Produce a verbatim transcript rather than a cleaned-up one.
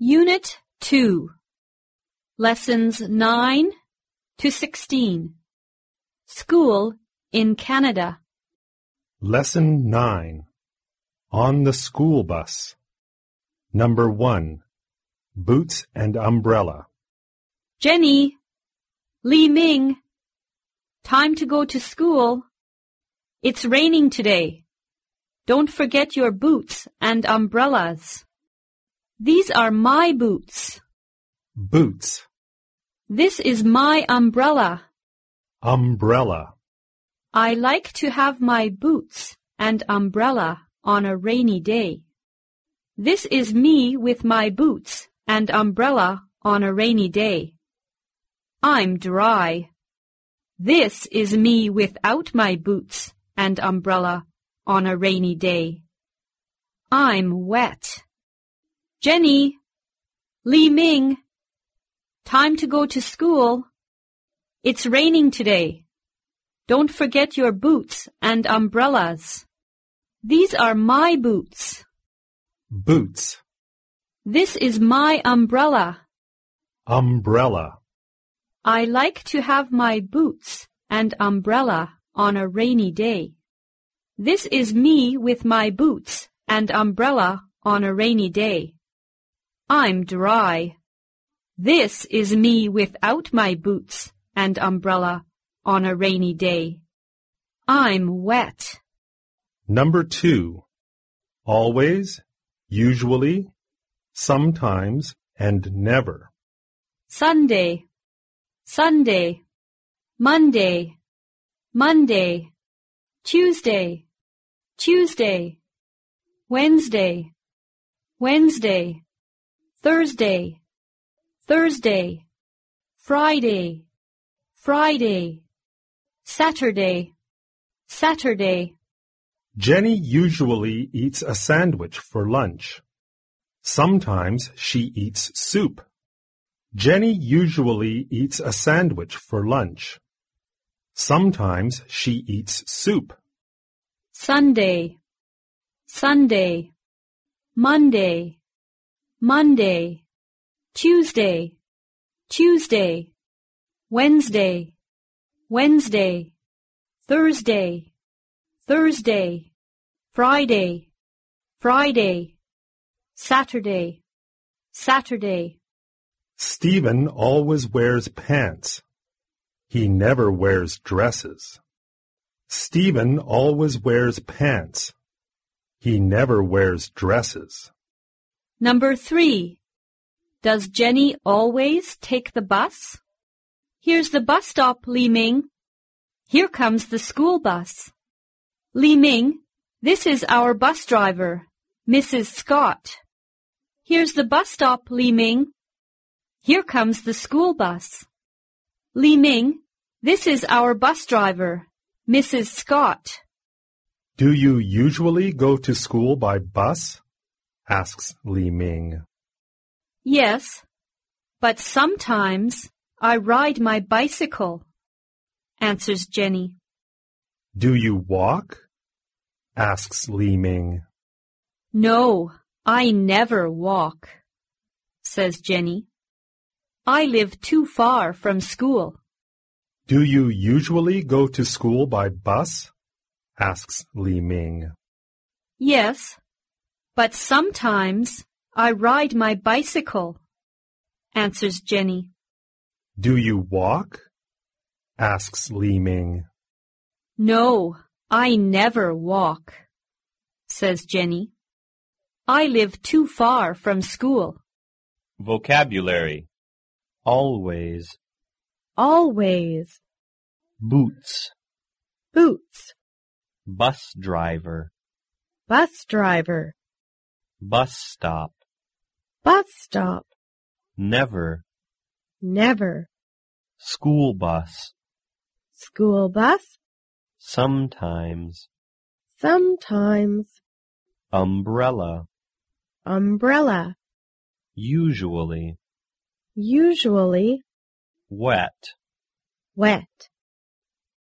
Unit two, Lessons nine to sixteen. School in Canada. Lesson nine. On the School Bus. Number one. Boots and Umbrella. Jenny, Li Ming, time to go to school. It's raining today. Don't forget your boots and umbrellas. These are my boots. Boots. This is my umbrella. Umbrella. I like to have my boots and umbrella on a rainy day. This is me with my boots and umbrella on a rainy day. I'm dry. This is me without my boots and umbrella on a rainy day. I'm wet. Jenny, Li Ming, time to go to school. It's raining today. Don't forget your boots and umbrellas. These are my boots. Boots. This is my umbrella. Umbrella. I like to have my boots and umbrella on a rainy day. This is me with my boots and umbrella on a rainy day. I'm dry. This is me without my boots and umbrella on a rainy day. I'm wet. Number two. Always, usually, sometimes, and never. Sunday, Sunday, Monday, Monday, Tuesday, Tuesday, Wednesday, Wednesday, Thursday, Thursday, Friday, Friday, Saturday, Saturday. Jenny usually eats a sandwich for lunch. Sometimes she eats soup. Jenny usually eats a sandwich for lunch. Sometimes she eats soup. Sunday, Sunday, Monday, Monday, Tuesday, Tuesday, Wednesday, Wednesday, Thursday, Thursday, Friday, Friday, Saturday, Saturday. Stephen always wears pants. He never wears dresses. Stephen always wears pants. He never wears dresses. Number three. Does Jenny always take the bus? Here's the bus stop, Li Ming. Here comes the school bus. Li Ming, this is our bus driver, Missus Scott. Here's the bus stop, Li Ming. Here comes the school bus. Li Ming, this is our bus driver, Missus Scott. Do you usually go to school by bus? Asks Li Ming. Yes, but sometimes I ride my bicycle, answers Jenny. Do you walk? Asks Li Ming. No, I never walk, says Jenny. I live too far from school. Do you usually go to school by bus? Asks Li Ming. Yes, but sometimes I ride my bicycle, answers Jenny. Do you walk? Asks Li Ming. No, I never walk, says Jenny. I live too far from school. Vocabulary. Always. Always. Boots. Boots. Bus driver. Bus driver. Bus stop. Bus stop. Never. Never. School bus. School bus. Sometimes. Sometimes. Umbrella. Umbrella. Usually. Usually. Wet. Wet.